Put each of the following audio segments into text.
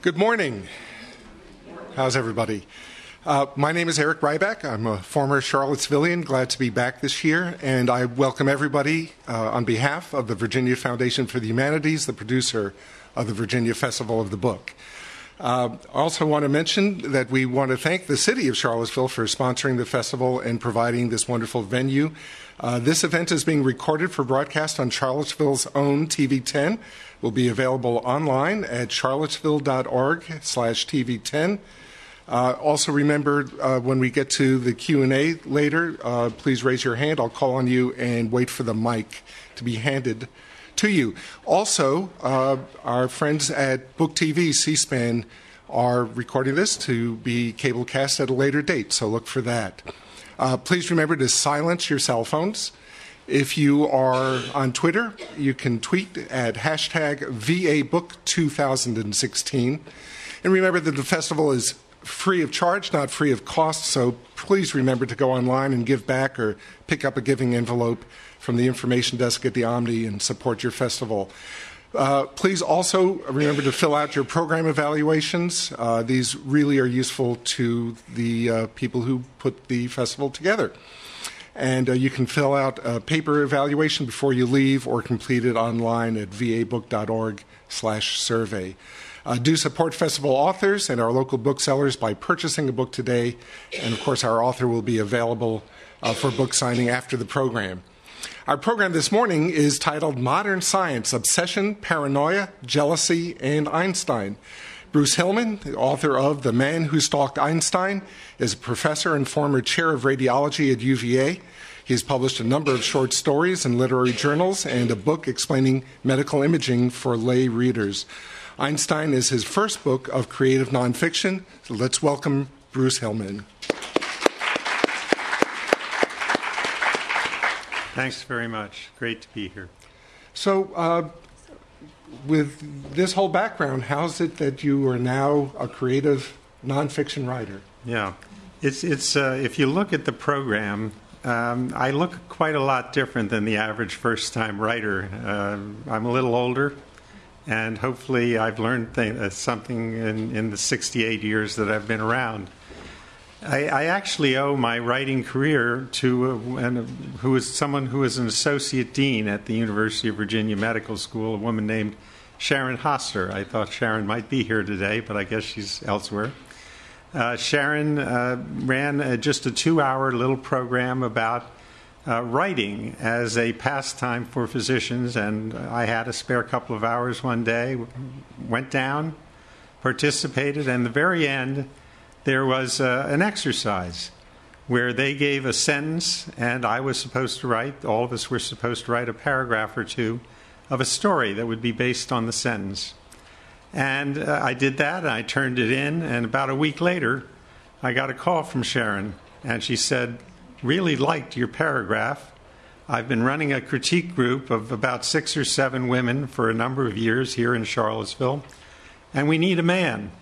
Good morning. How's everybody? My name is Eric Ryback. I'm a former Charlottesvillian, glad to be back this year, and I welcome everybody on behalf of the Virginia Foundation for the Humanities, the producer of the Virginia Festival of the Book. I also want to mention that we want to thank the city of Charlottesville for sponsoring the festival and providing this wonderful venue. This event is being recorded for broadcast on Charlottesville's own TV10. Will be available online at charlottesville.org/TV10. Also remember, when we get to the Q&A later, please raise your hand. I'll call on you and wait for the mic to be handed to you. Also, our friends at Book TV, C-SPAN, are recording this to be cablecast at a later date, so look for that. Please remember to silence your cell phones. If you are on Twitter, you can tweet at hashtag VABook2016. And remember that the festival is free of charge, not free of cost, so please remember to go online and give back or pick up a giving envelope from the information desk at the Omni and support your festival. Please also remember to fill out your program evaluations. These really are useful to the people who put the festival together. And you can fill out a paper evaluation before you leave or complete it online at vabook.org/survey. Do support festival authors and our local booksellers by purchasing a book today. And, of course, our author will be available for book signing after the program. Our program this morning is titled Modern Science, Obsession, Paranoia, Jealousy, and Einstein. Bruce Hillman, the author of The Man Who Stalked Einstein, is a professor and former chair of radiology at UVA. He has published a number of short stories in literary journals and a book explaining medical imaging for lay readers. Einstein is his first book of creative nonfiction. So let's welcome Bruce Hillman. Thanks very much. Great to be here. So, with this whole background, how is it that you are now a creative nonfiction writer? Yeah, it's if you look at the program, I look quite a lot different than the average first-time writer. I'm a little older, and hopefully I've learned something in the 68 years that I've been around. I actually owe my writing career to someone who was an associate dean at the University of Virginia Medical School, a woman named Sharon Hosler. I thought Sharon might be here today, but I guess she's elsewhere. Sharon ran just a 2-hour little program about writing as a pastime for physicians, and I had a spare couple of hours one day, went down, participated, and at the very end, there was an exercise where they gave a sentence, and I was supposed to write, all of us were supposed to write a paragraph or two of a story that would be based on the sentence. And I did that, and I turned it in, and about a week later, I got a call from Sharon, and she said, "Really liked your paragraph. I've been running a critique group of about 6 or 7 women for a number of years here in Charlottesville, and we need a man."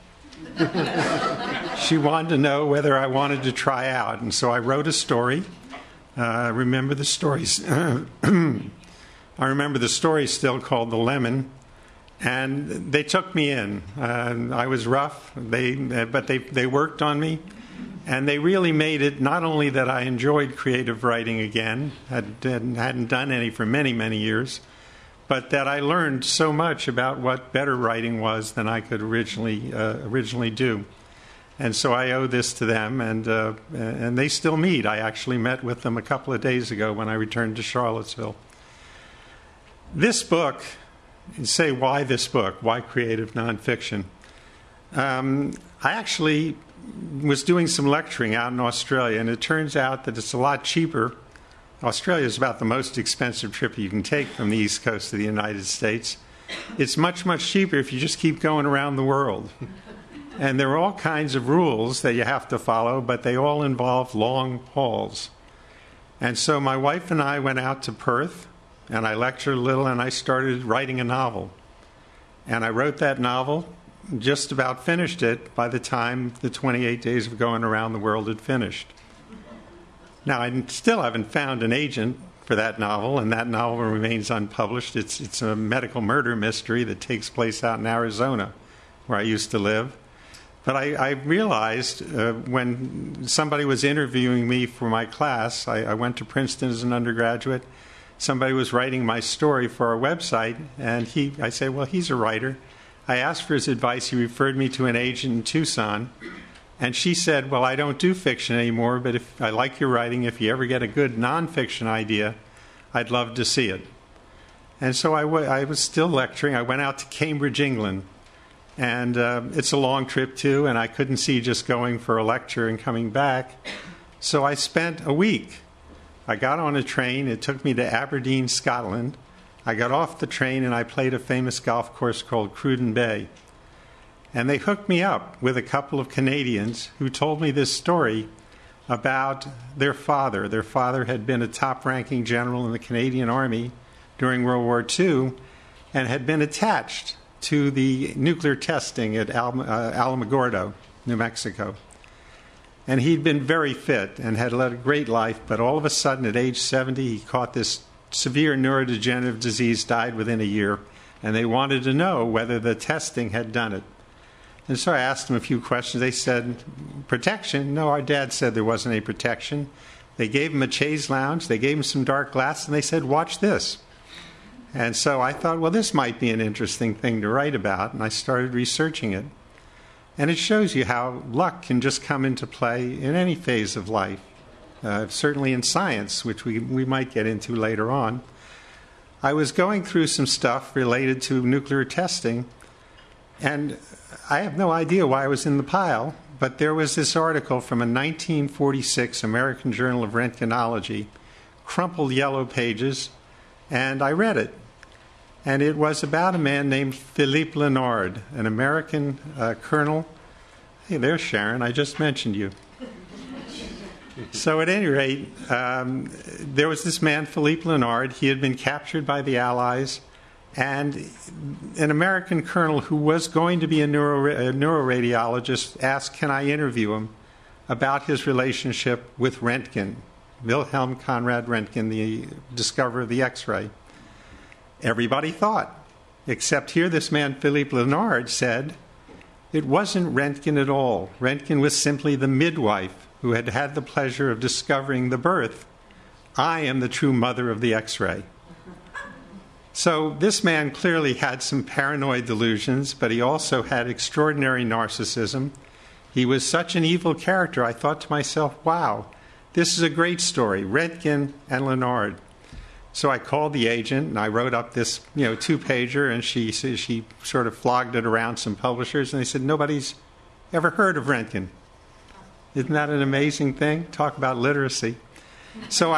She wanted to know whether I wanted to try out, and so I wrote a story. I remember the stories. I remember the story still, called The Lemon, and they took me in. I was rough, but they worked on me, and they really made it not only that I enjoyed creative writing again, hadn't done any for many, many years, but that I learned so much about what better writing was than I could originally do. And so I owe this to them, and they still meet. I actually met with them a couple of days ago when I returned to Charlottesville. This book, and say why this book, why creative nonfiction? I actually was doing some lecturing out in Australia, and it turns out that it's a lot cheaper. Australia is about the most expensive trip you can take from the East Coast of the United States. It's much, much cheaper if you just keep going around the world. And there are all kinds of rules that you have to follow, but they all involve long hauls. And so my wife and I went out to Perth, and I lectured a little, and I started writing a novel. And I wrote that novel, just about finished it by the time the 28 days of going around the world had finished. Now, I still haven't found an agent for that novel, and that novel remains unpublished. It's a medical murder mystery that takes place out in Arizona, where I used to live. But I realized when somebody was interviewing me for my class, I went to Princeton as an undergraduate, somebody was writing my story for our website, and I said, well, he's a writer. I asked for his advice. He referred me to an agent in Tucson, and she said, well, I don't do fiction anymore, but if I like your writing, if you ever get a good nonfiction idea, I'd love to see it. And so I was still lecturing. I went out to Cambridge, England, and it's a long trip too, and I couldn't see just going for a lecture and coming back. So I spent a week. I got on a train. It took me to Aberdeen, Scotland. I got off the train and I played a famous golf course called Cruden Bay. And they hooked me up with a couple of Canadians who told me this story about their father. Their father had been a top-ranking general in the Canadian Army during World War II and had been attached to the nuclear testing at Alamogordo, New Mexico. And he'd been very fit and had led a great life, but all of a sudden at age 70 he caught this severe neurodegenerative disease, died within a year, and they wanted to know whether the testing had done it. And so I asked them a few questions. They said, protection? No, our dad said there wasn't any protection. They gave him a chaise lounge, they gave him some dark glass, and they said, watch this. And so I thought, well, this might be an interesting thing to write about, and I started researching it. And it shows you how luck can just come into play in any phase of life, certainly in science, which we might get into later on. I was going through some stuff related to nuclear testing, and I have no idea why I was in the pile, but there was this article from a 1946 American Journal of Röntgenology, crumpled yellow pages, and I read it. And it was about a man named Philippe Lenard, an American colonel. Hey, there's Sharon. I just mentioned you. So at any rate, there was this man, Philippe Lenard. He had been captured by the Allies, and an American colonel who was going to be a neuroradiologist asked, can I interview him about his relationship with Röntgen, Wilhelm Conrad Röntgen, the discoverer of the X-ray. Everybody thought, except here this man, Philippe Lenard, said, it wasn't Röntgen at all. Röntgen was simply the midwife who had had the pleasure of discovering the birth. I am the true mother of the X-ray. So this man clearly had some paranoid delusions, but he also had extraordinary narcissism. He was such an evil character, I thought to myself, wow, this is a great story, Röntgen and Lenard. So I called the agent, and I wrote up this, two-pager, and she sort of flogged it around some publishers, and they said, nobody's ever heard of Röntgen. Isn't that an amazing thing? Talk about literacy. So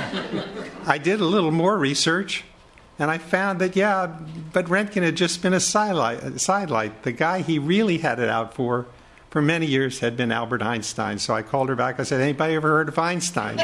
I did a little more research, and I found that, but Röntgen had just been a sidelight. The guy he really had it out for many years had been Albert Einstein. So I called her back. I said, anybody ever heard of Einstein?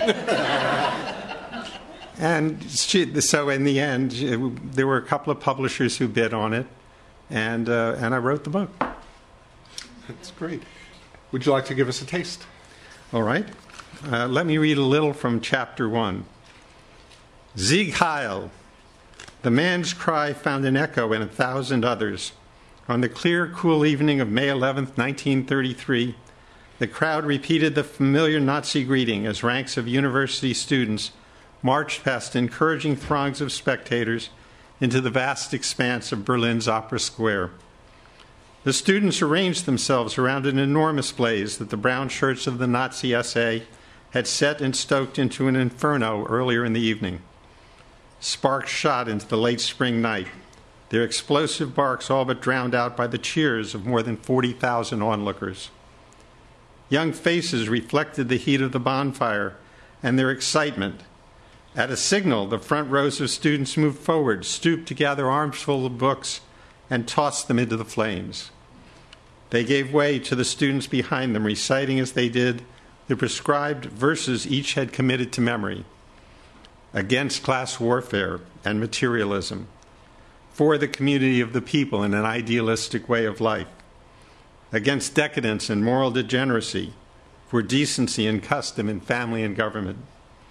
And so in the end, there were a couple of publishers who bid on it, and I wrote the book. That's great. Would you like to give us a taste? All right. Let me read a little from chapter 1. Sieg Heil! The man's cry found an echo in 1,000 others. On the clear, cool evening of May 11th, 1933, the crowd repeated the familiar Nazi greeting as ranks of university students marched past encouraging throngs of spectators into the vast expanse of Berlin's Opera Square. The students arranged themselves around an enormous blaze that the brown shirts of the Nazi SA had set and stoked into an inferno earlier in the evening. Sparks shot into the late spring night, their explosive barks all but drowned out by the cheers of more than 40,000 onlookers. Young faces reflected the heat of the bonfire and their excitement. At a signal, the front rows of students moved forward, stooped to gather armsful of books, and tossed them into the flames. They gave way to the students behind them, reciting as they did the prescribed verses each had committed to memory. Against class warfare and materialism, for the community of the people in an idealistic way of life, against decadence and moral degeneracy, for decency and custom in family and government.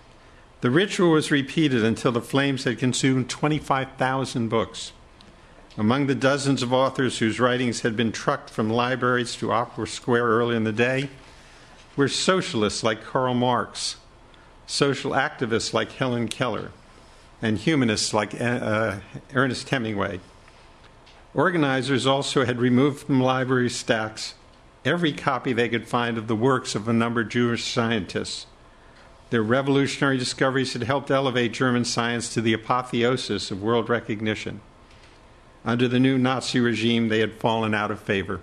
The ritual was repeated until the flames had consumed 25,000 books. Among the dozens of authors whose writings had been trucked from libraries to Opera Square early in the day were socialists like Karl Marx, social activists like Helen Keller, and humanists like Ernest Hemingway. Organizers also had removed from library stacks every copy they could find of the works of a number of Jewish scientists. Their revolutionary discoveries had helped elevate German science to the apotheosis of world recognition. Under the new Nazi regime, they had fallen out of favor.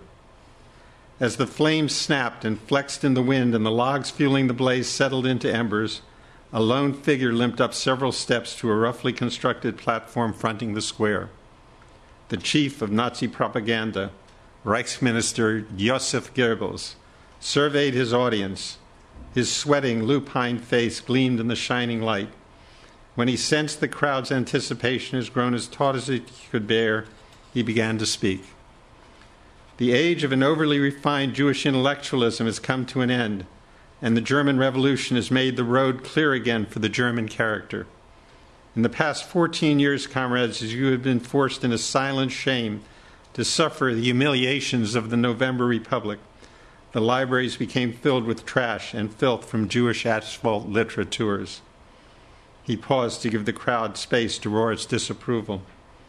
As the flames snapped and flexed in the wind and the logs fueling the blaze settled into embers, a lone figure limped up several steps to a roughly constructed platform fronting the square. The chief of Nazi propaganda, Reichsminister Joseph Goebbels, surveyed his audience. His sweating, lupine face gleamed in the shining light. When he sensed the crowd's anticipation has grown as taut as it could bear, he began to speak. The age of an overly refined Jewish intellectualism has come to an end, and the German Revolution has made the road clear again for the German character. In the past 14 years, comrades, as you have been forced in a silent shame to suffer the humiliations of the November Republic, the libraries became filled with trash and filth from Jewish asphalt literateurs. He paused to give the crowd space to roar its disapproval.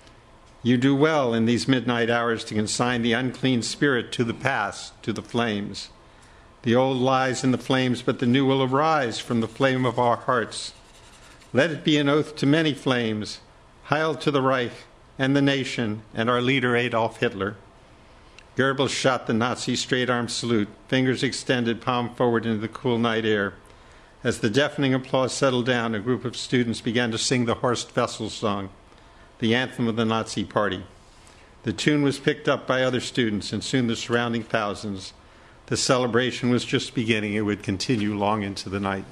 You do well in these midnight hours to consign the unclean spirit to the past, to the flames. The old lies in the flames, but the new will arise from the flame of our hearts. Let it be an oath to many flames. Heil to the Reich and the nation and our leader Adolf Hitler. Goebbels shot the Nazi straight-arm salute, fingers extended, palm forward into the cool night air. As the deafening applause settled down, a group of students began to sing the Horst Wessel song, the anthem of the Nazi Party. The tune was picked up by other students and soon the surrounding thousands. The celebration was just beginning. It would continue long into the night.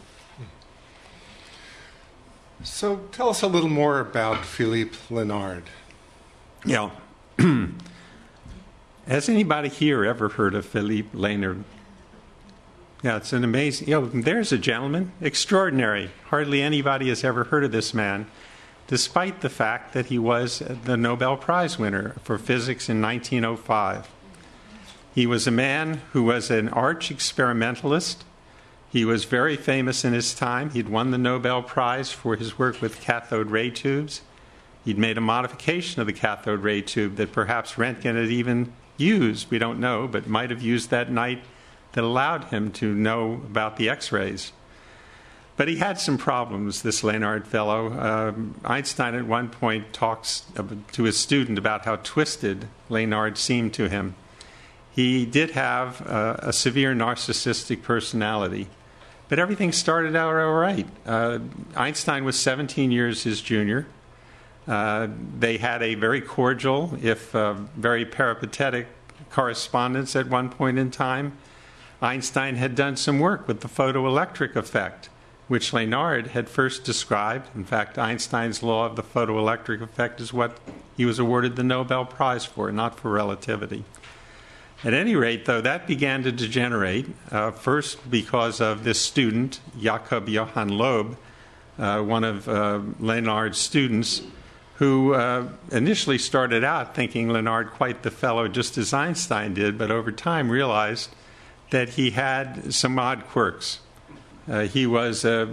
So tell us a little more about Philippe Lenard. Yeah. Has anybody here ever heard of Philippe Lenard? Yeah, it's an amazing... there's a gentleman. Extraordinary. Hardly anybody has ever heard of this man, despite the fact that he was the Nobel Prize winner for physics in 1905. He was a man who was an arch experimentalist. He was very famous in his time. He'd won the Nobel Prize for his work with cathode ray tubes. He'd made a modification of the cathode ray tube that perhaps Röntgen had even used, we don't know, but might have used that night, that allowed him to know about the X-rays. But he had some problems, this Lenard fellow. Einstein at one point talks to his student about how twisted Lenard seemed to him. He did have a severe narcissistic personality, but everything started out all right. Einstein was 17 years his junior. They had a very cordial, if very peripatetic, correspondence at one point in time. Einstein had done some work with the photoelectric effect, which Lenard had first described. In fact, Einstein's law of the photoelectric effect is what he was awarded the Nobel Prize for, not for relativity. At any rate, though, that began to degenerate, first because of this student, Jakob Johann Loeb, one of Lenard's students, who initially started out thinking Lenard quite the fellow, just as Einstein did, but over time realized that he had some odd quirks. He was a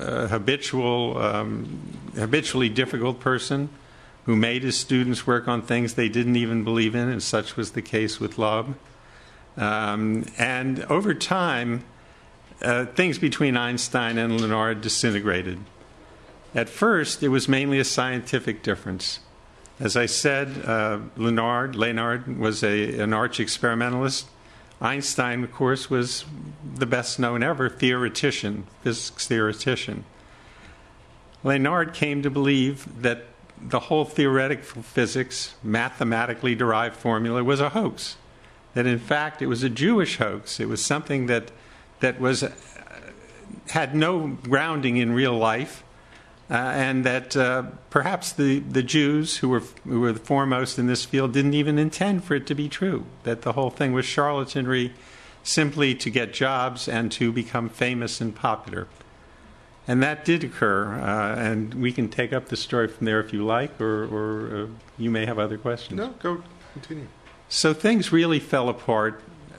habitually difficult person who made his students work on things they didn't even believe in, and such was the case with Loeb. And over time, things between Einstein and Lenard disintegrated. At first, it was mainly a scientific difference. As I said, Lenard was an arch experimentalist. Einstein, of course, was the best known ever theoretician, physics theoretician. Lenard came to believe that the whole theoretical physics, mathematically derived formula, was a hoax. That in fact it was a Jewish hoax. It was something that had no grounding in real life, and that perhaps the Jews, who were the foremost in this field, didn't even intend for it to be true. That the whole thing was charlatanry, simply to get jobs and to become famous and popular. And that did occur, and we can take up the story from there if you like, or you may have other questions. No, go continue. So things really fell apart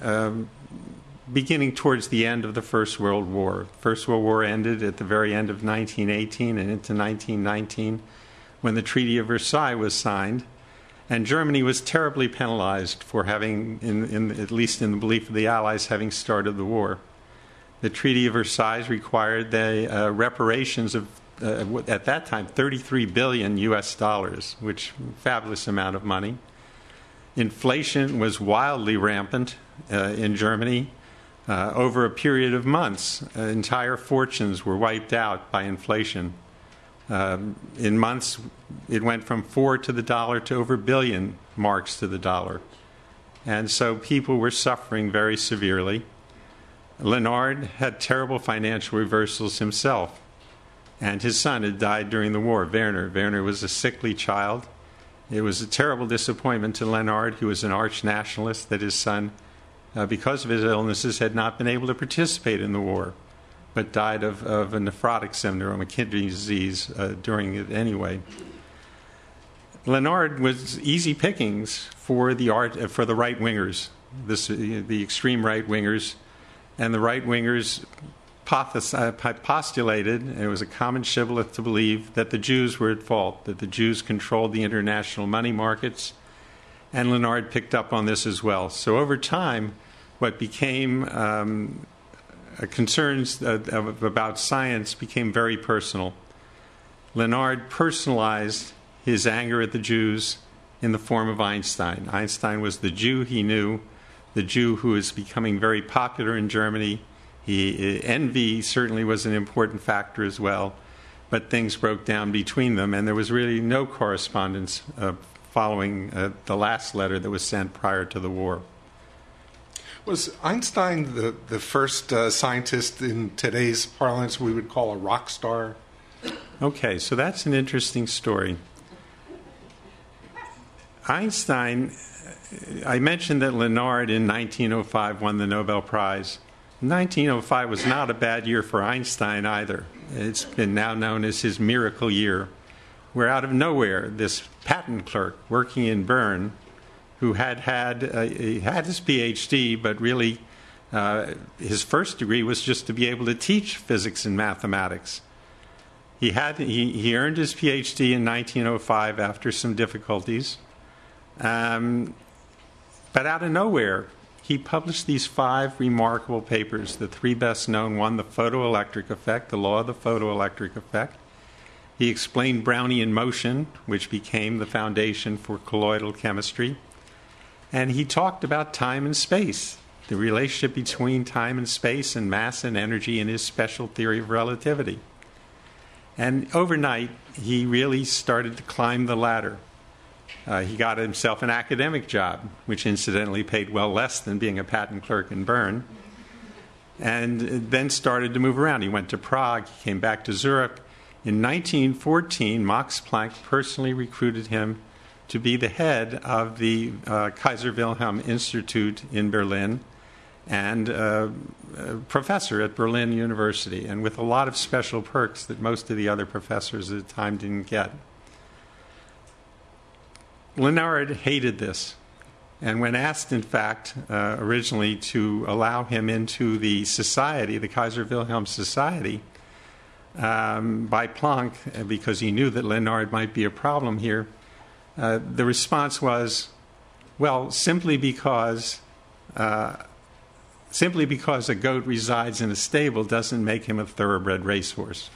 beginning towards the end of the First World War. First World War ended at the very end of 1918 and into 1919 when the Treaty of Versailles was signed, and Germany was terribly penalized for having, at least in the belief of the Allies, having started the war. The Treaty of Versailles required the reparations of, at that time, 33 billion US dollars, which is a fabulous amount of money. Inflation was wildly rampant in Germany. Over a period of months, entire fortunes were wiped out by inflation. In months, it went from 4 to the dollar to over billion marks to the dollar. And so people were suffering very severely. Leonhard had terrible financial reversals himself, and his son had died during the war, Werner. Werner was a sickly child. It was a terrible disappointment to Leonhard, who was an arch nationalist, that his son, because of his illnesses, had not been able to participate in the war, but died of a nephrotic syndrome, a kidney disease, during it anyway. Leonhard was easy pickings for the right-wingers, the extreme right-wingers, and the right-wingers postulated, and it was a common shibboleth to believe, that the Jews were at fault, that the Jews controlled the international money markets, and Leonhard picked up on this as well. So over time, what became concerns about science became very personal. Leonhard personalized his anger at the Jews in the form of Einstein. Einstein was the Jew he knew, the Jew who was becoming very popular in Germany. Envy certainly was an important factor as well, but things broke down between them, and there was really no correspondence following the last letter that was sent prior to the war. Was Einstein the first scientist in today's parlance we would call a rock star? Okay, so that's an interesting story. Einstein, I mentioned that Leonhard in 1905 won the Nobel Prize. 1905 was not a bad year for Einstein either. It's been now known as his miracle year, where out of nowhere, this patent clerk working in Bern, who had his PhD, but really his first degree was just to be able to teach physics and mathematics. He earned his PhD in 1905 after some difficulties, but out of nowhere, he published these 5 remarkable papers. The 3 best known: one, the photoelectric effect, the law of the photoelectric effect. He explained Brownian motion, which became the foundation for colloidal chemistry. And he talked about time and space, the relationship between time and space and mass and energy in his special theory of relativity. And overnight, he really started to climb the ladder. He got himself an academic job, which incidentally paid well less than being a patent clerk in Bern, and then started to move around. He went to Prague, he came back to Zurich. In 1914, Max Planck personally recruited him to be the head of the Kaiser Wilhelm Institute in Berlin and a professor at Berlin University, and with a lot of special perks that most of the other professors at the time didn't get. Leonhard hated this, and when asked, in fact, originally to allow him into the society, the Kaiser Wilhelm Society, by Planck, because he knew that Leonhard might be a problem here, the response was, well, simply because a goat resides in a stable doesn't make him a thoroughbred racehorse.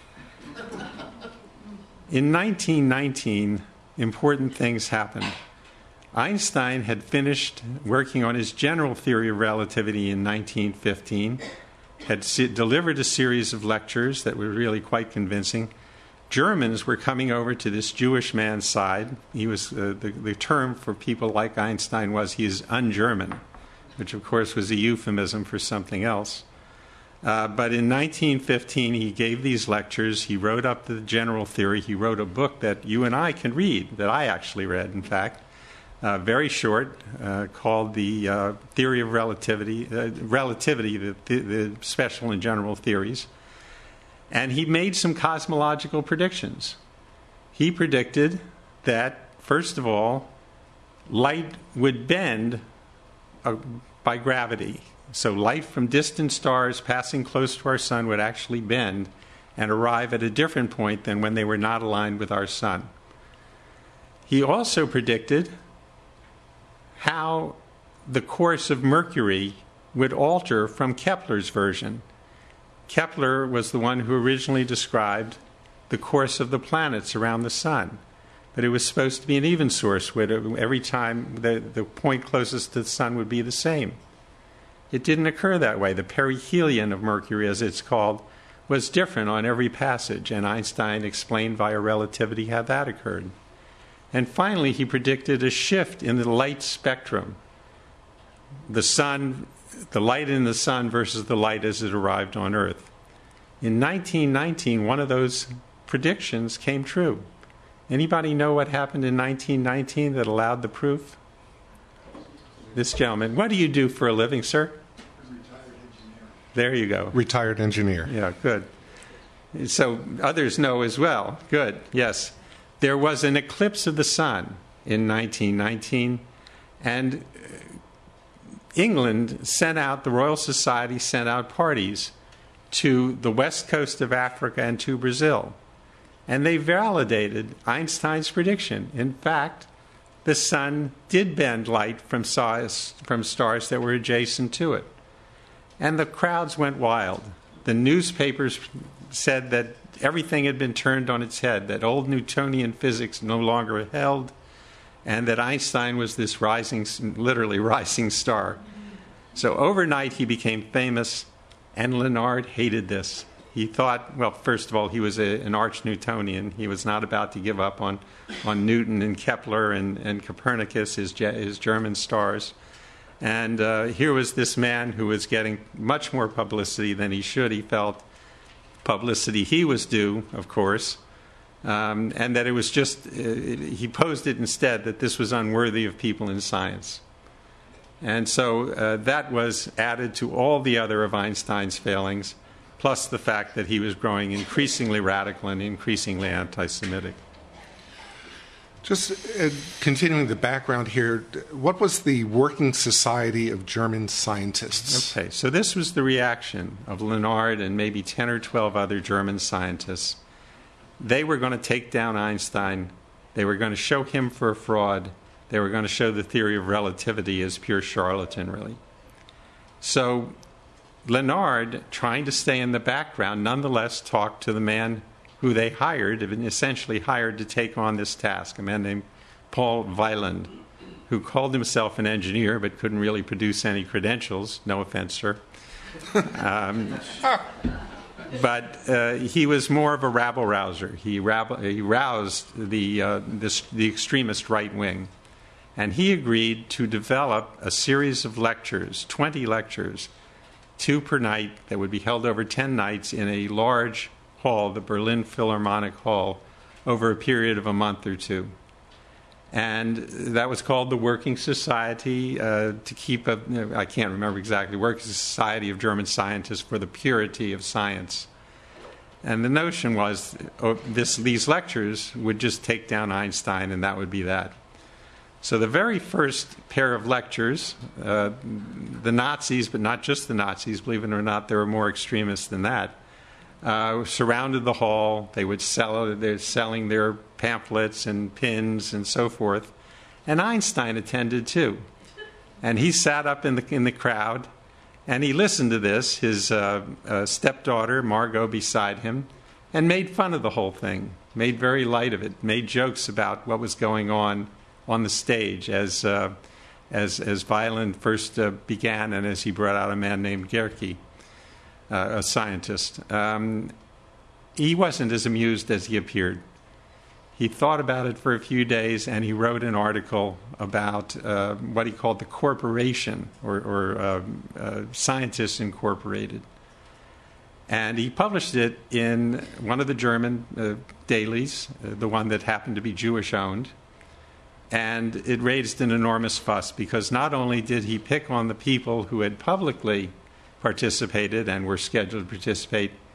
In 1919, important things happened. Einstein had finished working on his general theory of relativity in 1915, had delivered a series of lectures that were really quite convincing. Germans were coming over to this Jewish man's side. He was the term for people like Einstein was he is un-German, which of course was a euphemism for something else. But in 1915, he gave these lectures. He wrote up the general theory. He wrote a book that you and I can read, that I actually read, in fact, very short, called The Theory of Relativity, the special and general theories. And he made some cosmological predictions. He predicted that, first of all, light would bend by gravity. So light from distant stars passing close to our sun would actually bend and arrive at a different point than when they were not aligned with our sun. He also predicted how the course of Mercury would alter from Kepler's version. Kepler was the one who originally described the course of the planets around the sun. But it was supposed to be an even source, where every time the point closest to the sun would be the same. It didn't occur that way. The perihelion of Mercury, as it's called, was different on every passage, and Einstein explained via relativity how that occurred. And finally, he predicted a shift in the light spectrum. The sun, the light in the sun versus the light as it arrived on Earth. In 1919, one of those predictions came true. Anybody know what happened in 1919 that allowed the proof? This gentleman. What do you do for a living, sir? Retired engineer. There you go. Retired engineer. Yeah, good. So others know as well. Good, yes. There was an eclipse of the sun in 1919, and England sent out, the Royal Society sent out parties to the west coast of Africa and to Brazil. And they validated Einstein's prediction. In fact, the sun did bend light from stars that were adjacent to it. And the crowds went wild. The newspapers said that everything had been turned on its head, that old Newtonian physics no longer held, and that Einstein was this literally rising star. So overnight he became famous, and Lenard hated this. He thought, well, first of all, he was an arch-Newtonian. He was not about to give up on Newton and Kepler and Copernicus, his German stars. And here was this man who was getting much more publicity than he should. He felt publicity he was due, of course, and that it was just, he posed it instead that this was unworthy of people in science. And so that was added to all the other of Einstein's failings, plus the fact that he was growing increasingly radical and increasingly anti-Semitic. Just continuing the background here, what was the Working Society of German Scientists? Okay, so this was the reaction of Lenard and maybe 10 or 12 other German scientists. They were going to take down Einstein. They were going to show him for a fraud. They were going to show the theory of relativity as pure charlatanry. So Lenard, trying to stay in the background, nonetheless talked to the man who they hired, and essentially hired to take on this task, a man named Paul Weyland, who called himself an engineer but couldn't really produce any credentials. No offense, sir. But he was more of a rabble-rouser. He roused the extremist right wing. And he agreed to develop a series of lectures, 20 lectures, 2 per night, that would be held over 10 nights in a large hall, the Berlin Philharmonic Hall, over a period of a month or 2. And that was called the Working Society to keep I can't remember exactly, Working Society of German Scientists for the Purity of Science. And the notion was these lectures would just take down Einstein, and that would be that. So the very first pair of lectures, the Nazis, but not just the Nazis, believe it or not, there were more extremists than that, surrounded the hall. They would they're selling their pamphlets and pins and so forth. And Einstein attended too. And he sat up in the crowd, and he listened to this, his stepdaughter, Margot, beside him, and made fun of the whole thing, made very light of it, made jokes about what was going on the stage as Weyland first began, and as he brought out a man named Gerke, a scientist. He wasn't as amused as he appeared. He thought about it for a few days, and he wrote an article about what he called the corporation, or Scientists Incorporated. And he published it in one of the German dailies, the one that happened to be Jewish-owned. And it raised an enormous fuss, because not only did he pick on the people who had publicly participated and were scheduled to participate,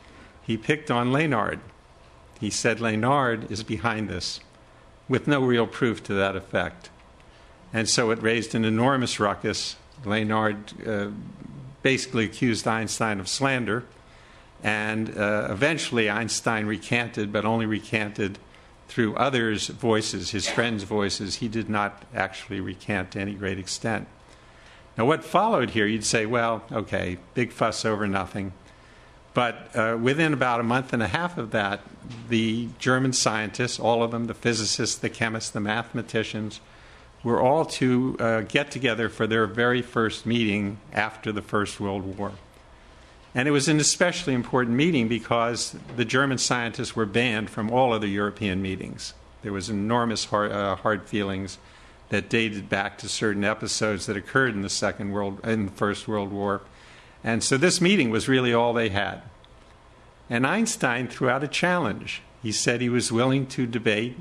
he picked on Léonard. He said Léonard is behind this, with no real proof to that effect. And so it raised an enormous ruckus. Léonard basically accused Einstein of slander, and eventually Einstein recanted, but only recanted through others' voices, his friends' voices. He did not actually recant to any great extent. Now, what followed here, you'd say, well, okay, big fuss over nothing. But within about a month and a half of that, the German scientists, all of them, the physicists, the chemists, the mathematicians, were all to get together for their very first meeting after the First World War. And it was an especially important meeting because the German scientists were banned from all other European meetings. There was enormous hard feelings that dated back to certain episodes that occurred in the First World War. And so this meeting was really all they had. And Einstein threw out a challenge. He said he was willing to debate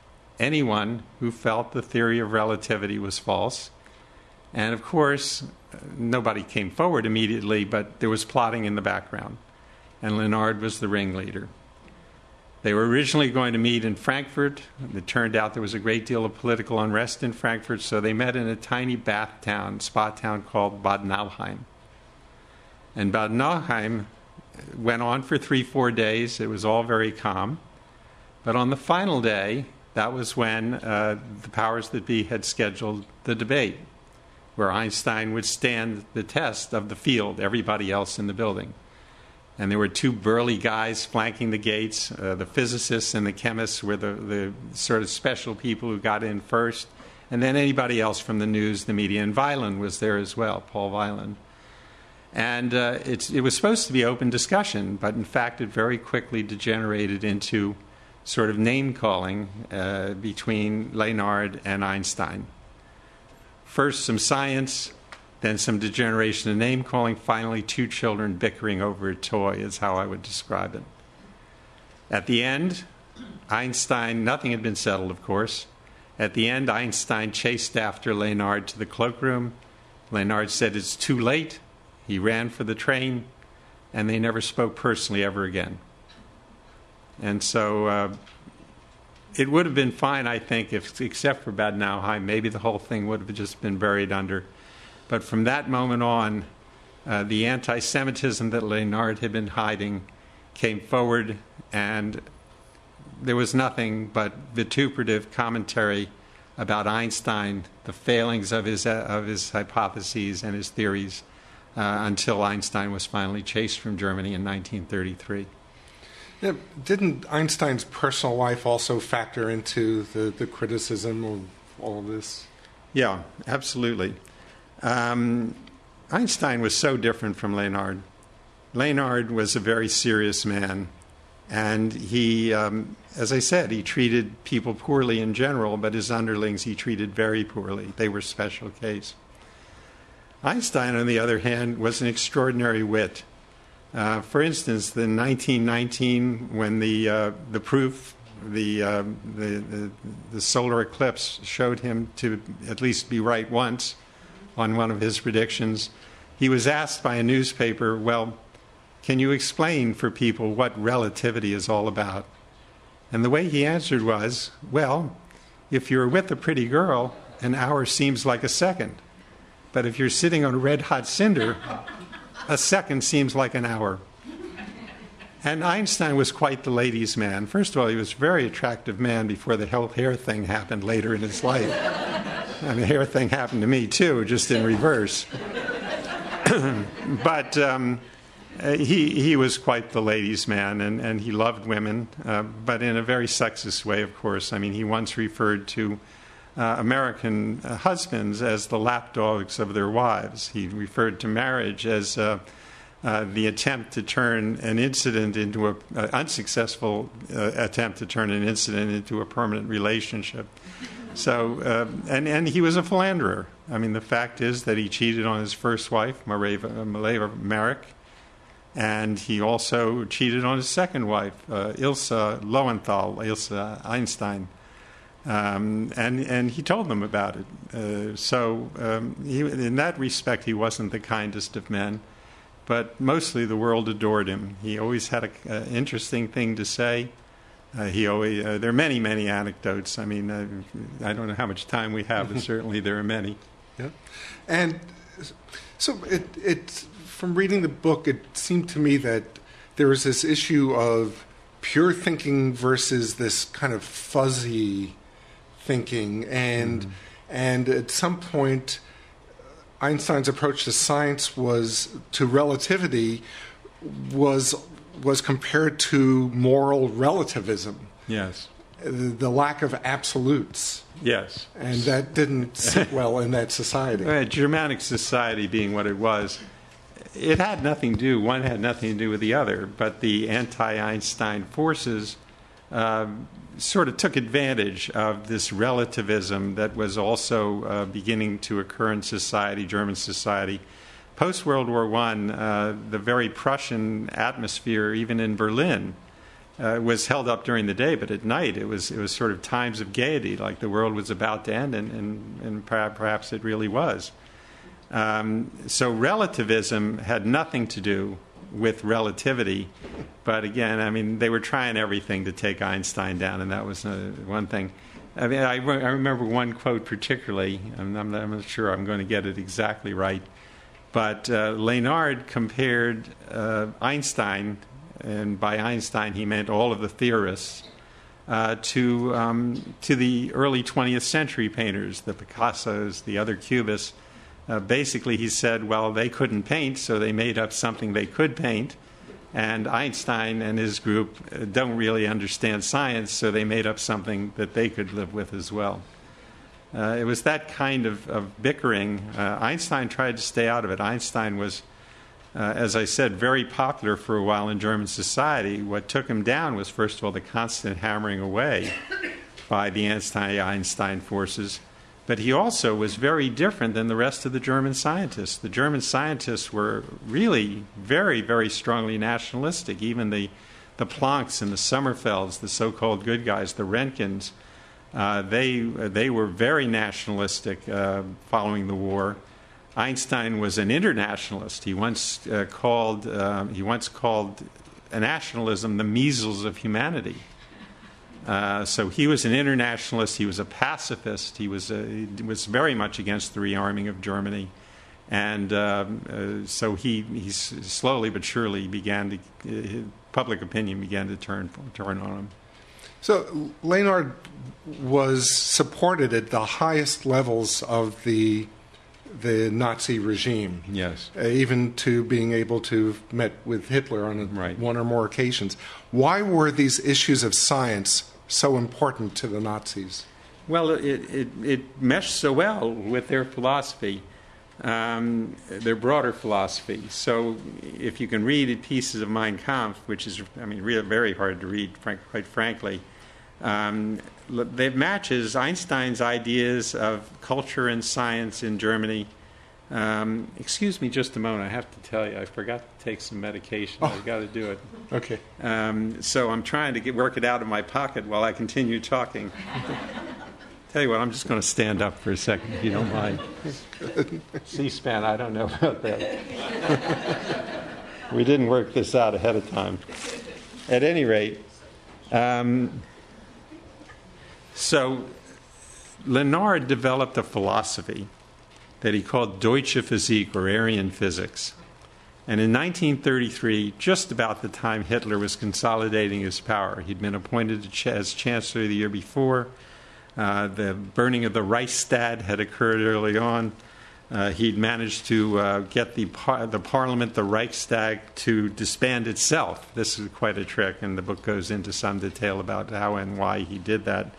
anyone who felt the theory of relativity was false. And of course, nobody came forward immediately, but there was plotting in the background. And Léonard was the ringleader. They were originally going to meet in Frankfurt. It turned out there was a great deal of political unrest in Frankfurt, so they met in a tiny spa town called Bad Nauheim. And Bad Nauheim went on for 3-4 days. It was all very calm. But on the final day, that was when the powers that be had scheduled the debate, where Einstein would stand the test of the field, everybody else in the building. And there were two burly guys flanking the gates. The physicists and the chemists were the sort of special people who got in first. And then anybody else from the news, the media. And Weiland was there as well, Paul Weiland. And it was supposed to be open discussion, but in fact it very quickly degenerated into sort of name-calling between Léonard and Einstein. First some science, then some degeneration of name-calling, finally two children bickering over a toy is how I would describe it. At the end, Einstein, nothing had been settled, of course. At the end, Einstein chased after Léonard to the cloakroom. Léonard said, "It's too late." He ran for the train, and they never spoke personally ever again. And so it would have been fine, I think, if, except for Bad Nauheim, maybe the whole thing would have just been buried under. But from that moment on, the anti-Semitism that Léonard had been hiding came forward, and there was nothing but vituperative commentary about Einstein, the failings of his hypotheses and his theories, until Einstein was finally chased from Germany in 1933. Yeah, didn't Einstein's personal life also factor into the criticism of all of this? Yeah, absolutely. Einstein was so different from Léonard. Léonard was a very serious man, and he, as I said, he treated people poorly in general, but his underlings he treated very poorly. They were special case. Einstein, on the other hand, was an extraordinary wit. For instance, in 1919, when the proof, the solar eclipse showed him to at least be right once on one of his predictions, he was asked by a newspaper, well, can you explain for people what relativity is all about? And the way he answered was, well, if you're with a pretty girl, an hour seems like a second. But if you're sitting on a red-hot cinder, a second seems like an hour. And Einstein was quite the ladies' man. First of all, he was a very attractive man before the whole hair thing happened later in his life. And the hair thing happened to me, too, just in reverse. But he was quite the ladies' man, and he loved women, but in a very sexist way, of course. I mean, he once referred to American husbands as the lapdogs of their wives. He referred to marriage as the attempt to turn an incident into an unsuccessful attempt to turn an incident into a permanent relationship. So, and he was a philanderer. I mean, the fact is that he cheated on his first wife, Mileva Marek, and he also cheated on his second wife, Ilse Lowenthal, Ilse Einstein. And he told them about it. So in that respect, he wasn't the kindest of men. but mostly the world adored him. He always had an interesting thing to say. There are many, many anecdotes. I mean, I don't know how much time we have, but certainly there are many. Yeah. And so from reading the book, it seemed to me that there was this issue of pure thinking versus this kind of fuzzy thinking. And at some point, Einstein's approach to science to relativity was compared to moral relativism. Yes. The lack of absolutes. Yes. And that didn't sit well in that society. Germanic society being what it was, it had nothing to do, one had nothing to do with the other, but the anti-Einstein forces sort of took advantage of this relativism that was also beginning to occur in society, German society. Post-World War I, the very Prussian atmosphere, even in Berlin, was held up during the day, but at night it was sort of times of gaiety, like the world was about to end, and perhaps it really was. So relativism had nothing to do with relativity, but again, I mean, they were trying everything to take Einstein down, and that was one thing. I mean, I remember one quote particularly, and I'm not sure I'm going to get it exactly right, but Léonard compared Einstein, and by Einstein he meant all of the theorists, to the early 20th century painters, the Picassos, the other Cubists. Basically, he said, well, they couldn't paint, so they made up something they could paint. And Einstein and his group don't really understand science, so they made up something that they could live with as well. It was that kind of bickering. Einstein tried to stay out of it. Einstein was, as I said, very popular for a while in German society. What took him down was, first of all, the constant hammering away by the anti-Einstein forces. But he also was very different than the rest of the German scientists. The German scientists were really very, very strongly nationalistic. Even the Plancks and the Sommerfelds, the so-called good guys, the Röntgens, they were very nationalistic following the war. Einstein was an internationalist. He once called nationalism the measles of humanity. So he was an internationalist. He was a pacifist. He was very much against the rearming of Germany, and so he slowly but surely public opinion began to turn on him. So Léonard was supported at the highest levels of the Nazi regime. Yes. Even to being able to met with Hitler on one or more occasions. Why were these issues of science so important to the Nazis? Well, it meshed so well with their philosophy, their broader philosophy. So if you can read pieces of Mein Kampf, which is, I mean, really very hard to read, quite frankly, it matches Einstein's ideas of culture and science in Germany. Excuse me just a moment. I have to tell you, I forgot to take some medication. I've got to do it. Okay. So I'm trying to work it out of my pocket while I continue talking. Tell you what, I'm just going to stand up for a second, if you don't mind. C-SPAN, I don't know about that. We didn't work this out ahead of time. At any rate, so Léonard developed a philosophy that he called Deutsche Physik, or Aryan physics. And in 1933, just about the time Hitler was consolidating his power, he'd been appointed as chancellor the year before. The burning of the Reichstag had occurred early on. He'd managed to get the parliament, the Reichstag, to disband itself. This is quite a trick, and the book goes into some detail about how and why he did that.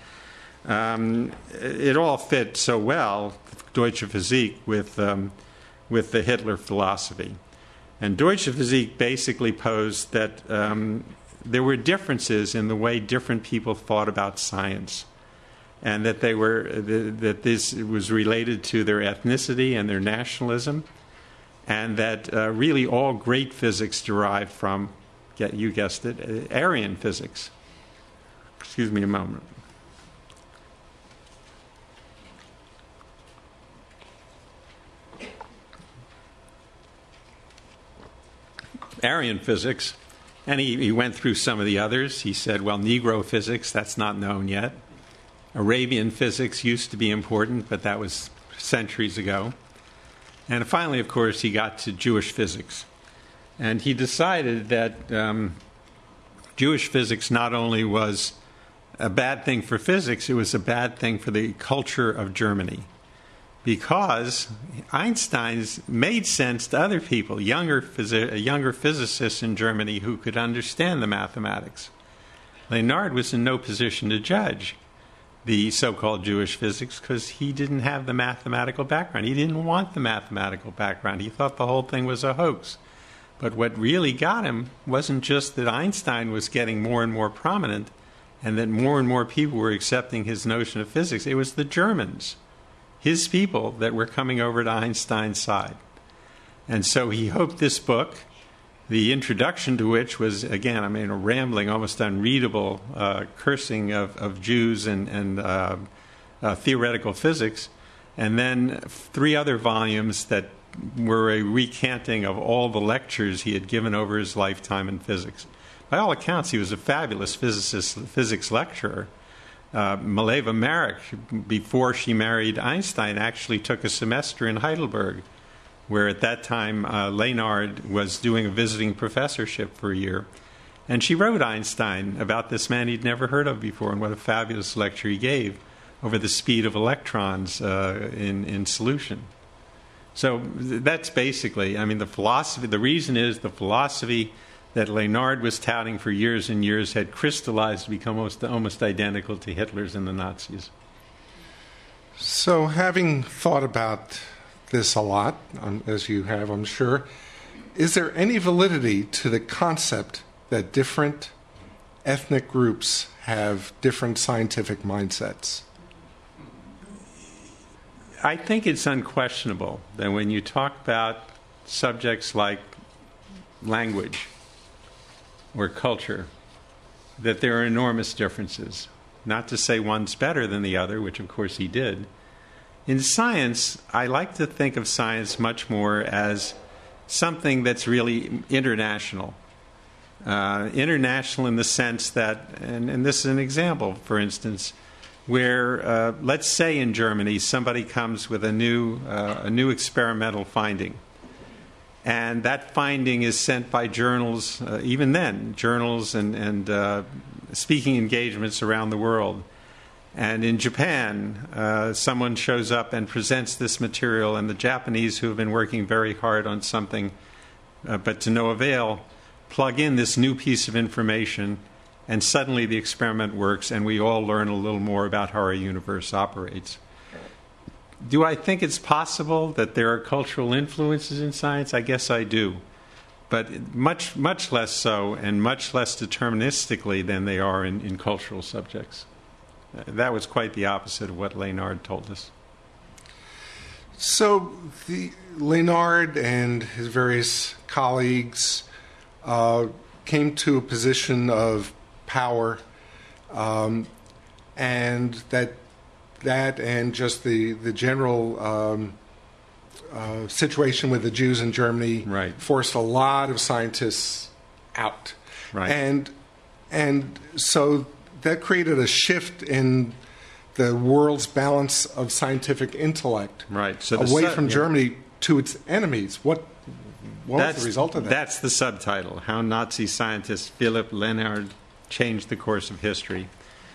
It all fit so well, Deutsche Physik, with the Hitler philosophy. And Deutsche Physik basically posed that there were differences in the way different people thought about science, and that that this was related to their ethnicity and their nationalism, and that really all great physics derived from, you guessed it, Aryan physics. Excuse me a moment. Aryan physics, and he went through some of the others. He said, well, Negro physics, that's not known yet. Arabian physics used to be important, but that was centuries ago. And finally, of course, he got to Jewish physics. And he decided that Jewish physics not only was a bad thing for physics, it was a bad thing for the culture of Germany. Because Einstein's made sense to other people, younger physicists in Germany who could understand the mathematics. Lenard was in no position to judge the so-called Jewish physics because he didn't have the mathematical background. He didn't want the mathematical background. He thought the whole thing was a hoax. But what really got him wasn't just that Einstein was getting more and more prominent and that more and more people were accepting his notion of physics. It was the Germans, his people, that were coming over to Einstein's side. And so he hoped this book, the introduction to which was, again, a rambling, almost unreadable cursing of Jews and theoretical physics, and then 3 other volumes that were a recanting of all the lectures he had given over his lifetime in physics. By all accounts, he was a fabulous physics lecturer. Mileva Maric, before she married Einstein, actually took a semester in Heidelberg, where at that time Lenard was doing a visiting professorship for a year. And she wrote Einstein about this man he'd never heard of before and what a fabulous lecture he gave over the speed of electrons in solution. So that's basically, the philosophy. The reason is the philosophy that Lenard was touting for years and years had crystallized to become almost identical to Hitler's and the Nazis. So having thought about this a lot, as you have, I'm sure, is there any validity to the concept that different ethnic groups have different scientific mindsets? I think it's unquestionable that when you talk about subjects like language or culture, that there are enormous differences. Not to say one's better than the other, which of course he did. In science, I like to think of science much more as something that's really international. International in the sense that, and this is an example, for instance, where, let's say in Germany, somebody comes with a new experimental finding. And that finding is sent by journals, even then, journals and speaking engagements around the world. And in Japan, someone shows up and presents this material, and the Japanese, who have been working very hard on something, but to no avail, plug in this new piece of information, and suddenly the experiment works, and we all learn a little more about how our universe operates. Do I think it's possible that there are cultural influences in science? I guess I do. But much, much less so, and much less deterministically than they are in cultural subjects. That was quite the opposite of what Lenard told us. So Lenard and his various colleagues came to a position of power, and that and just the general situation with the Jews in Germany forced a lot of scientists out. Right. And so that created a shift in the world's balance of scientific intellect, so away from Germany to its enemies. What was the result of that? That's the subtitle, How Nazi Scientist Philipp Lenard Changed the Course of History.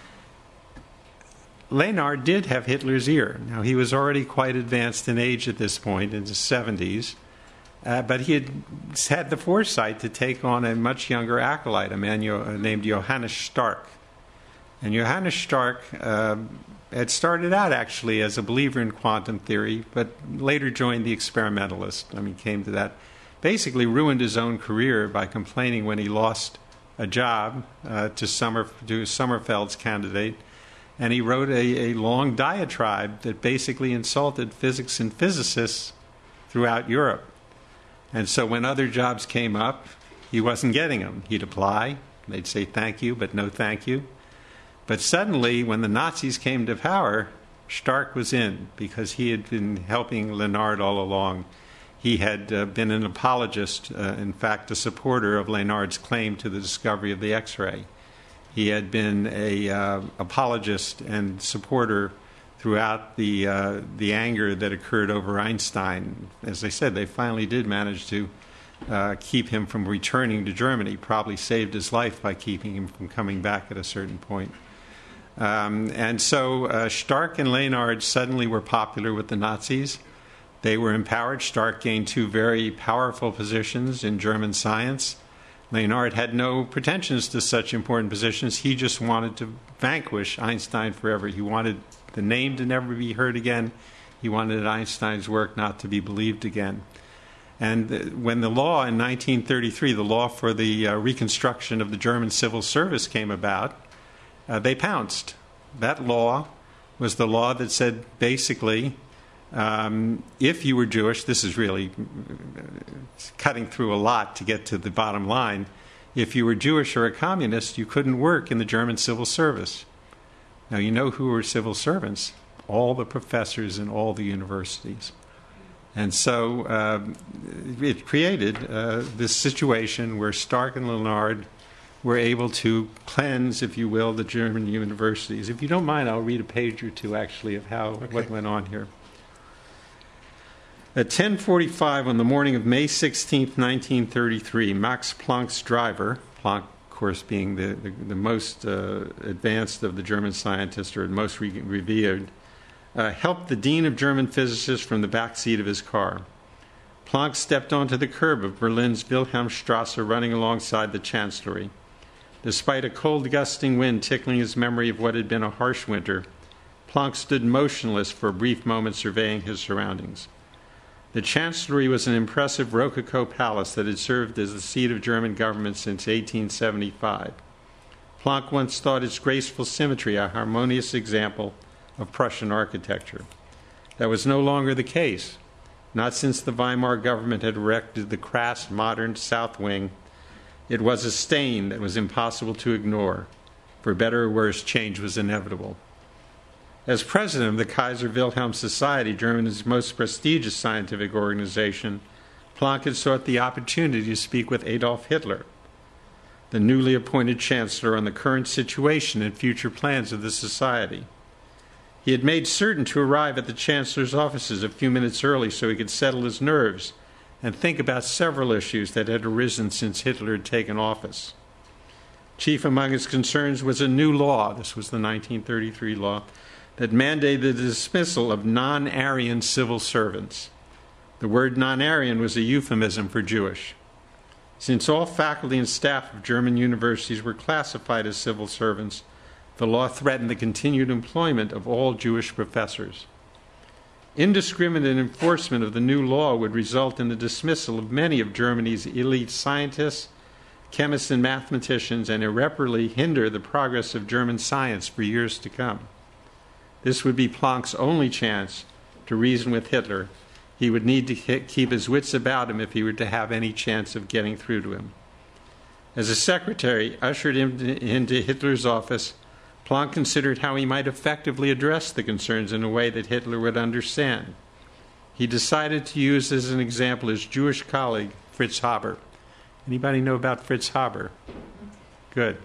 Lenard did have Hitler's ear. Now, he was already quite advanced in age at this point, in his 70s, but he had the foresight to take on a much younger acolyte, a man named Johannes Stark. And Johannes Stark had started out actually as a believer in quantum theory, but later joined the experimentalists. Came to that. Basically ruined his own career by complaining when he lost a job to Sommerfeld's candidate. And he wrote a long diatribe that basically insulted physics and physicists throughout Europe. And so when other jobs came up, he wasn't getting them. He'd apply. They'd say thank you, but no thank you. But suddenly, when the Nazis came to power, Stark was in because he had been helping Lenard all along. he had been an apologist, in fact, a supporter of Lenard's claim to the discovery of the X-ray. He had been an apologist and supporter throughout the anger that occurred over Einstein. As I said, they finally did manage to keep him from returning to Germany, probably saved his life by keeping him from coming back at a certain point. And so Stark and Lenard suddenly were popular with the Nazis. They were empowered. Stark gained two very powerful positions in German science. Lenard had no pretensions to such important positions. He just wanted to vanquish Einstein forever. He wanted the name to never be heard again. He wanted Einstein's work not to be believed again. And when the law in 1933, the law for the reconstruction of the German civil service came about, they pounced. That law was the law that said basically, if you were Jewish, this is really cutting through a lot to get to the bottom line. If you were Jewish or a communist, you couldn't work in the German civil service. Now, you know who were civil servants? All the professors in all the universities. And so it created this situation where Stark and Lenard were able to cleanse, if you will, the German universities. If you don't mind, I'll read a page or two, actually, of what went on here. At 10:45 on the morning of May 16, 1933, Max Planck's driver, Planck, of course, being the most advanced of the German scientists, or most revered, helped the dean of German physicists from the back seat of his car. Planck stepped onto the curb of Berlin's Wilhelmstrasse, running alongside the chancellery. Despite a cold, gusting wind tickling his memory of what had been a harsh winter, Planck stood motionless for a brief moment, surveying his surroundings. The chancellery was an impressive Rococo palace that had served as the seat of German government since 1875. Planck once thought its graceful symmetry a harmonious example of Prussian architecture. That was no longer the case, not since the Weimar government had erected the crass, modern south wing. It was a stain that was impossible to ignore. For better or worse, change was inevitable. As president of the Kaiser Wilhelm Society, Germany's most prestigious scientific organization, Planck had sought the opportunity to speak with Adolf Hitler, the newly appointed chancellor, on the current situation and future plans of the society. He had made certain to arrive at the chancellor's offices a few minutes early so he could settle his nerves and think about several issues that had arisen since Hitler had taken office. Chief among his concerns was a new law, this was the 1933 law, that mandated the dismissal of non-Aryan civil servants. The word non-Aryan was a euphemism for Jewish. Since all faculty and staff of German universities were classified as civil servants, the law threatened the continued employment of all Jewish professors. Indiscriminate enforcement of the new law would result in the dismissal of many of Germany's elite scientists, chemists, and mathematicians, and irreparably hinder the progress of German science for years to come. This would be Planck's only chance to reason with Hitler. He would need to keep his wits about him if he were to have any chance of getting through to him. As a secretary ushered him into Hitler's office, Planck considered how he might effectively address the concerns in a way that Hitler would understand. He decided to use as an example his Jewish colleague, Fritz Haber. Anybody know about Fritz Haber? Good.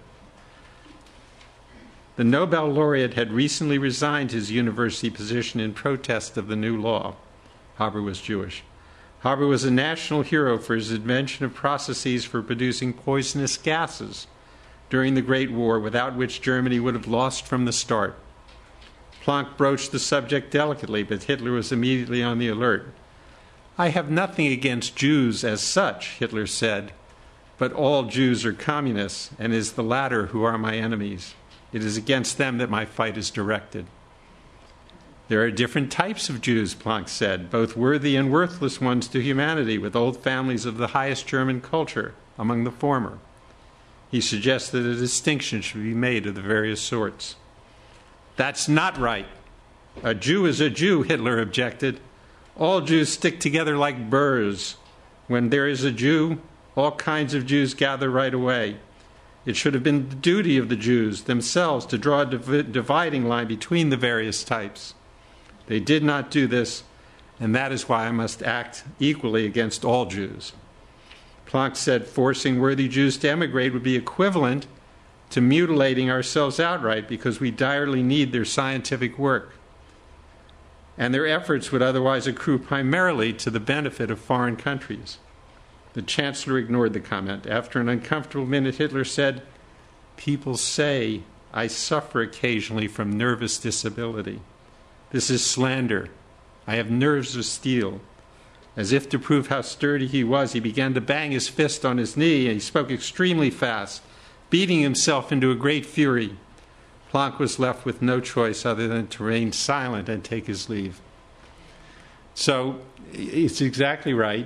The Nobel laureate had recently resigned his university position in protest of the new law. Haber was Jewish. Haber was a national hero for his invention of processes for producing poisonous gases during the Great War, without which Germany would have lost from the start. Planck broached the subject delicately, but Hitler was immediately on the alert. "I have nothing against Jews as such," Hitler said, "but all Jews are communists, and it is the latter who are my enemies. It is against them that my fight is directed." "There are different types of Jews," Planck said, "both worthy and worthless ones to humanity, with old families of the highest German culture among the former." He suggested a distinction should be made of the various sorts. "That's not right. A Jew is a Jew," Hitler objected. "All Jews stick together like burrs. When there is a Jew, all kinds of Jews gather right away. It should have been the duty of the Jews themselves to draw a dividing line between the various types. They did not do this, and that is why I must act equally against all Jews. Planck said forcing worthy Jews to emigrate would be equivalent to mutilating ourselves outright because we direly need their scientific work. And their efforts would otherwise accrue primarily to the benefit of foreign countries. The Chancellor ignored the comment. After an uncomfortable minute, Hitler said, "People say I suffer occasionally from nervous disability. This is slander. I have nerves of steel." As if to prove how sturdy he was, he began to bang his fist on his knee, and he spoke extremely fast, beating himself into a great fury. Planck was left with no choice other than to remain silent and take his leave. So it's exactly right.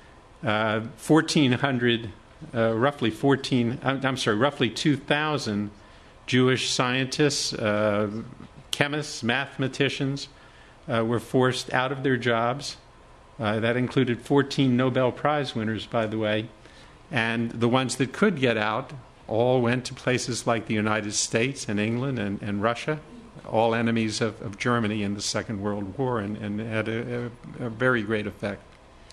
1,400, roughly 2,000 Jewish scientists, chemists, mathematicians were forced out of their jobs. That included 14 Nobel Prize winners, by the way. And the ones that could get out all went to places like the United States and England and Russia, all enemies of Germany in the Second World War, and had a very great effect.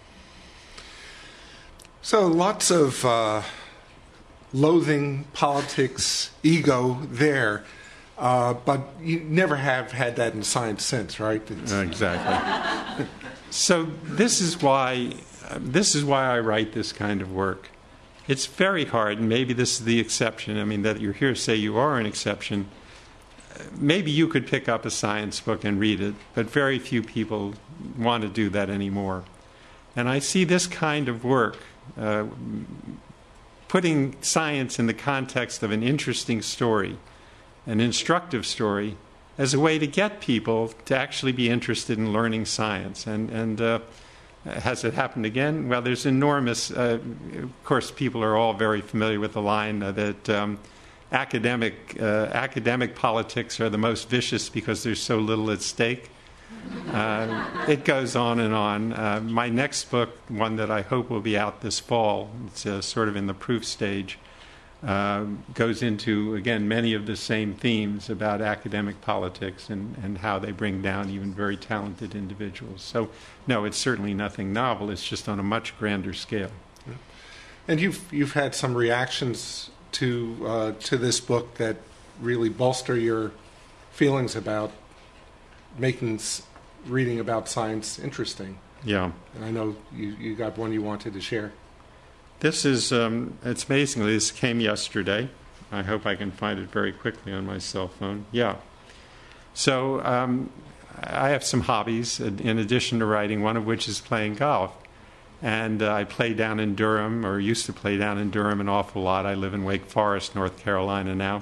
So lots of loathing, politics, ego there, but you never have had that in science since, right? Exactly. So this is why I write this kind of work. It's very hard, and maybe this is the exception. I mean, that you're here to say you are an exception. Maybe you could pick up a science book and read it, but very few people want to do that anymore. And I see this kind of work, putting science in the context of an interesting story, an instructive story, as a way to get people to actually be interested in learning science. And has it happened again? Well, there's enormous, of course, people are all very familiar with the line that academic politics are the most vicious because there's so little at stake. It goes on and on. My next book, one that I hope will be out this fall, it's sort of in the proof stage, goes into, again, many of the same themes about academic politics and how they bring down even very talented individuals. So, no, it's certainly nothing novel. It's just on a much grander scale. And you've had some reactions to this book that really bolster your feelings about making reading about science interesting. Yeah. And I know you got one you wanted to share. This is, it's amazingly, this came yesterday. I hope I can find it very quickly on my cell phone. Yeah. So I have some hobbies in addition to writing, one of which is playing golf. And I play down in Durham, or used to play down in Durham an awful lot. I live in Wake Forest, North Carolina now.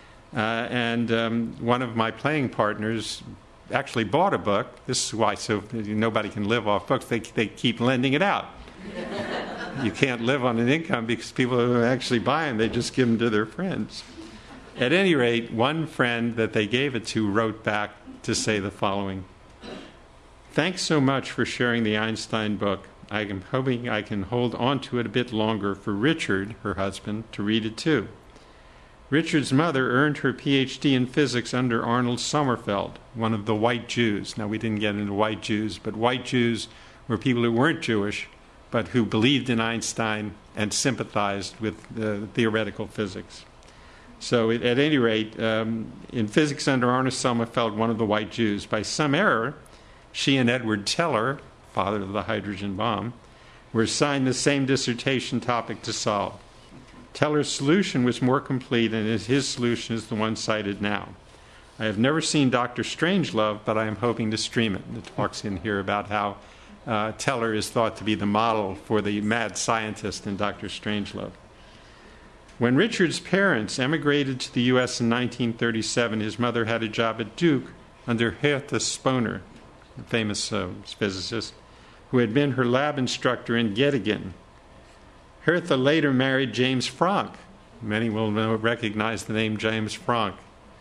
And one of my playing partners actually bought a book. This is why, so nobody can live off books. They keep lending it out. You can't live on an income because people who actually buy them, they just give them to their friends. At any rate, one friend that they gave it to wrote back to say the following: "Thanks so much for sharing the Einstein book. I am hoping I can hold on to it a bit longer for Richard, her husband, to read it too. Richard's mother earned her PhD in physics under Arnold Sommerfeld, one of the white Jews." Now, we didn't get into white Jews, but white Jews were people who weren't Jewish, but who believed in Einstein and sympathized with theoretical physics. So at any rate, in physics under Arnold Sommerfeld, one of the white Jews, by some error, she and Edward Teller, father of the hydrogen bomb, were assigned the same dissertation topic to solve. Teller's solution was more complete, and his solution is the one cited now. I have never seen Dr. Strangelove, but I am hoping to stream it. It talks in here about how Teller is thought to be the model for the mad scientist in Dr. Strangelove. When Richard's parents emigrated to the U.S. in 1937, his mother had a job at Duke under Hertha Sponer, a famous physicist, who had been her lab instructor in Göttingen. Hertha later married James Franck. Many will recognize the name James Franck.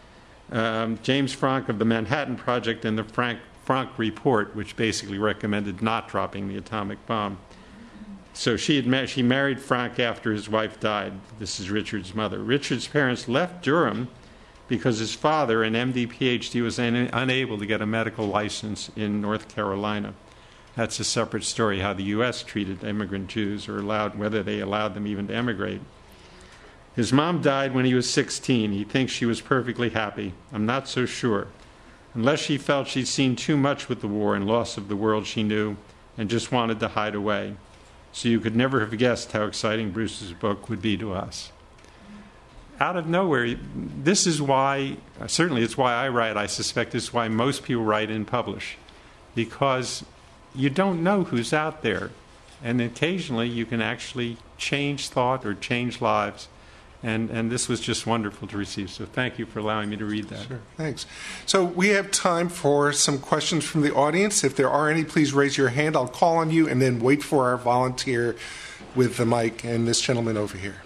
James Franck of the Manhattan Project and the Franck Report, which basically recommended not dropping the atomic bomb. So she married Franck after his wife died. This is Richard's mother. Richard's parents left Durham because his father, an MD PhD, was unable to get a medical license in North Carolina. That's a separate story, how the U.S. treated immigrant Jews, or whether they allowed them even to emigrate. His mom died when he was 16. He thinks she was perfectly happy. I'm not so sure. Unless she felt she'd seen too much with the war and loss of the world she knew and just wanted to hide away. So you could never have guessed how exciting Bruce's book would be to us. Out of nowhere, this is why, certainly it's why I write, I suspect it's why most people write and publish, because you don't know who's out there. And occasionally you can actually change thought or change lives. And this was just wonderful to receive. So thank you for allowing me to read that. Sure, thanks. So we have time for some questions from the audience. If there are any, please raise your hand. I'll call on you and then wait for our volunteer with the mic, and this gentleman over here.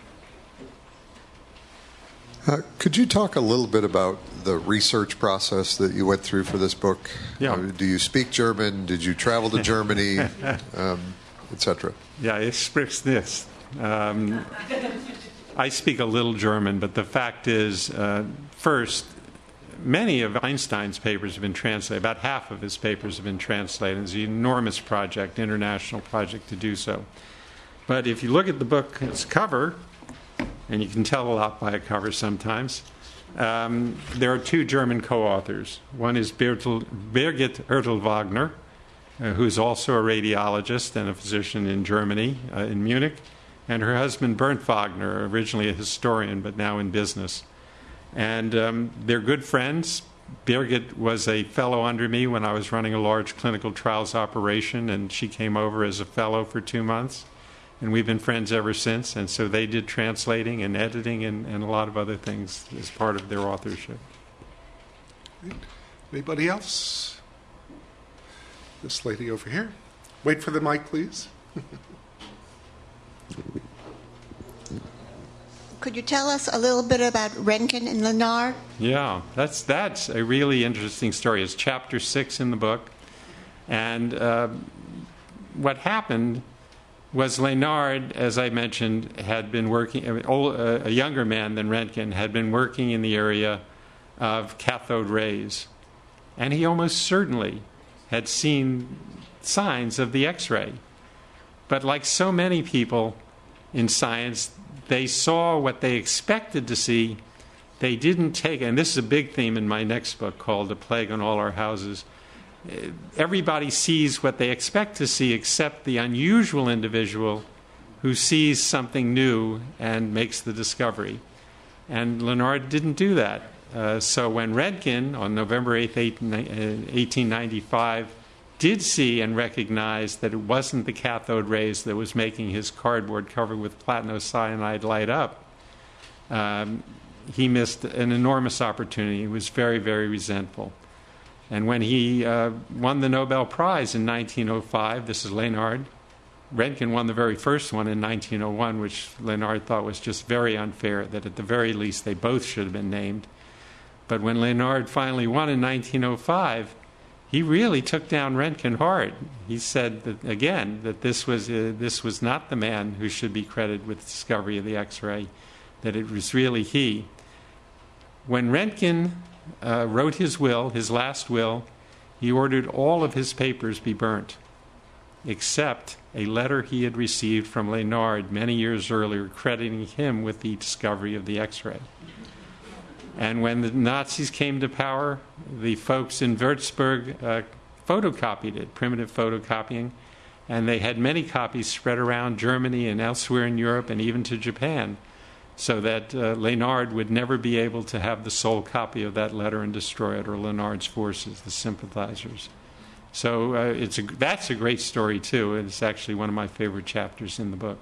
Could you talk a little bit about the research process that you went through for this book? Yeah. Do you speak German? Did you travel to Germany, etc.? Yeah, ich spreche this. I speak a little German, but the fact is, first, many of Einstein's papers have been translated. About half of his papers have been translated. It's an enormous project, international project to do so. But if you look at the book, its cover, and you can tell a lot by a cover sometimes, there are two German co-authors. One is Birgit Ertel-Wagner, who is also a radiologist and a physician in Germany, in Munich, and her husband Bernd Wagner, originally a historian but now in business. And they're good friends. Birgit was a fellow under me when I was running a large clinical trials operation, and she came over as a fellow for 2 months. And we've been friends ever since. And so they did translating and editing and a lot of other things as part of their authorship. Anybody else? This lady over here. Wait for the mic, please. Could you tell us a little bit about Roentgen and Lenard? Yeah, that's a really interesting story. It's chapter 6 in the book. And what happened was Lenard, as I mentioned, had been working, a younger man than Roentgen, had been working in the area of cathode rays. And he almost certainly had seen signs of the X-ray. But like so many people in science, they saw what they expected to see. They didn't take, and this is a big theme in my next book called A Plague on All Our Houses. Everybody sees what they expect to see except the unusual individual who sees something new and makes the discovery. And Lenard didn't do that. So when Roentgen, on November 8th, 1895, did see and recognize that it wasn't the cathode rays that was making his cardboard covered with platinum-cyanide light up, he missed an enormous opportunity. He was very, very resentful. And when he won the Nobel Prize in 1905, this is Lenard, Roentgen won the very first one in 1901, which Lenard thought was just very unfair, that at the very least they both should have been named. But when Lenard finally won in 1905, he really took down Roentgen hard. He said that, again, that this was not the man who should be credited with the discovery of the X-ray, that it was really he. When Roentgen wrote his will, his last will, he ordered all of his papers be burnt, except a letter he had received from Lenard many years earlier crediting him with the discovery of the X-ray. And when the Nazis came to power, the folks in Würzburg photocopied it, primitive photocopying, and they had many copies spread around Germany and elsewhere in Europe and even to Japan, so that Lenard would never be able to have the sole copy of that letter and destroy it, or Lenard's forces, the sympathizers. So that's a great story, too, and it's actually one of my favorite chapters in the book.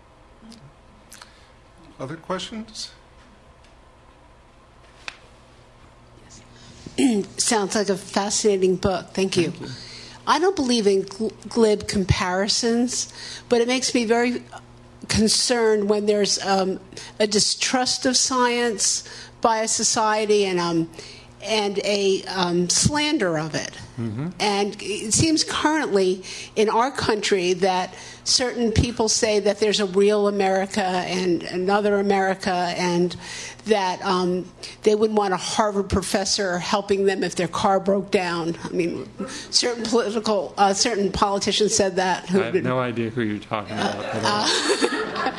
Other questions? Sounds like a fascinating book. Thank you. I don't believe in glib comparisons, but it makes me very concerned when there's a distrust of science by a society and a slander of it. And it seems currently in our country that certain people say that there's a real America and another America, and that they wouldn't want a Harvard professor helping them if their car broke down. I mean, certain politicians said that. I have no idea who you're talking about at all.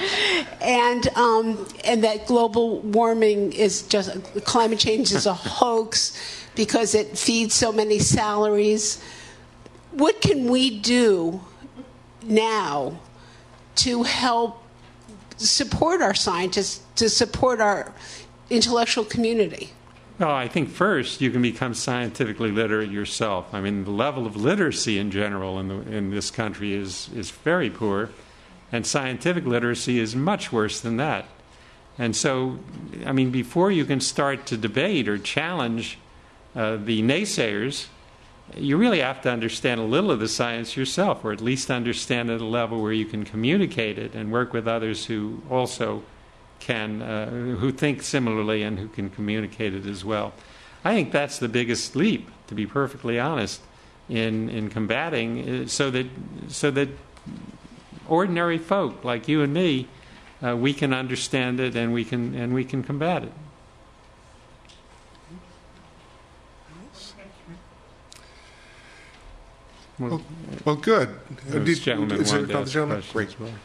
And that global warming is just, climate change is a hoax because it feeds so many salaries. What can we do now to help support our scientists, to support our intellectual community? Well, I think first you can become scientifically literate yourself. I mean, the level of literacy in general in this country is very poor, and scientific literacy is much worse than that. And so, I mean, before you can start to debate or challenge the naysayers, you really have to understand a little of the science yourself, or at least understand at a level where you can communicate it and work with others who also can, who think similarly and who can communicate it as well. I think that's the biggest leap, to be perfectly honest, in combating, so that ordinary folk like you and me, we can understand it and we can combat it. Well, good. This gentleman Is there wanted to another ask gentleman? questions Great. as well.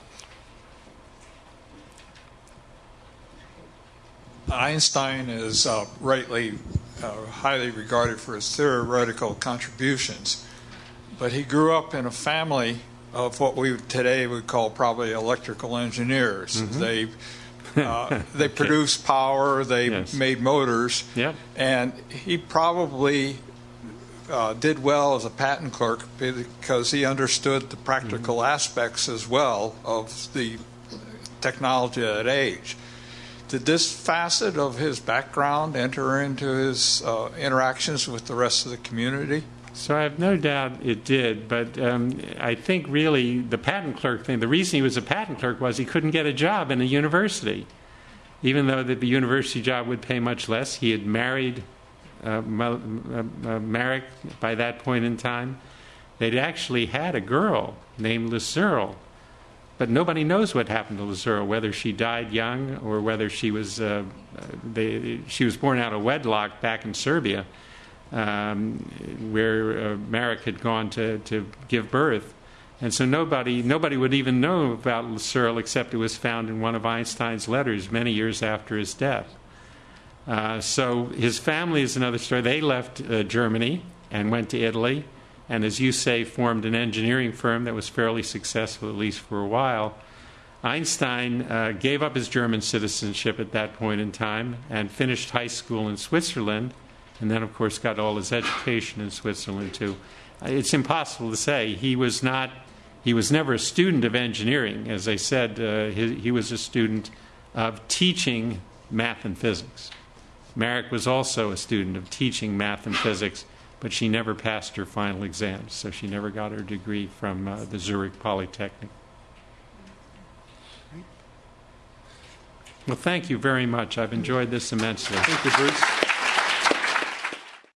Einstein is rightly highly regarded for his theoretical contributions, but he grew up in a family of what we today would call probably electrical engineers. They produced power, they made motors, and he probably did well as a patent clerk because he understood the practical aspects as well of the technology at that age. Did this facet of his background enter into his interactions with the rest of the community? So I have no doubt it did, but I think really the patent clerk thing, the reason he was a patent clerk was he couldn't get a job in a university. Even though the university job would pay much less, he had married Marek by that point in time. They'd actually had a girl named Lucille, but nobody knows what happened to Lucille, whether she died young or whether she was born out of wedlock back in Serbia, where Marek had gone to give birth. And so nobody would even know about Lucille except it was found in one of Einstein's letters many years after his death. So his family is another story. They left Germany and went to Italy, and as you say, formed an engineering firm that was fairly successful, at least for a while. Einstein gave up his German citizenship at that point in time and finished high school in Switzerland, and then, of course, got all his education in Switzerland, too. It's impossible to say. He was never a student of engineering. As I said, he was a student of teaching math and physics. Marek was also a student of teaching math and physics, but she never passed her final exams, so she never got her degree from the Zurich Polytechnic. Well, thank you very much. I've enjoyed this immensely. Thank you, Bruce.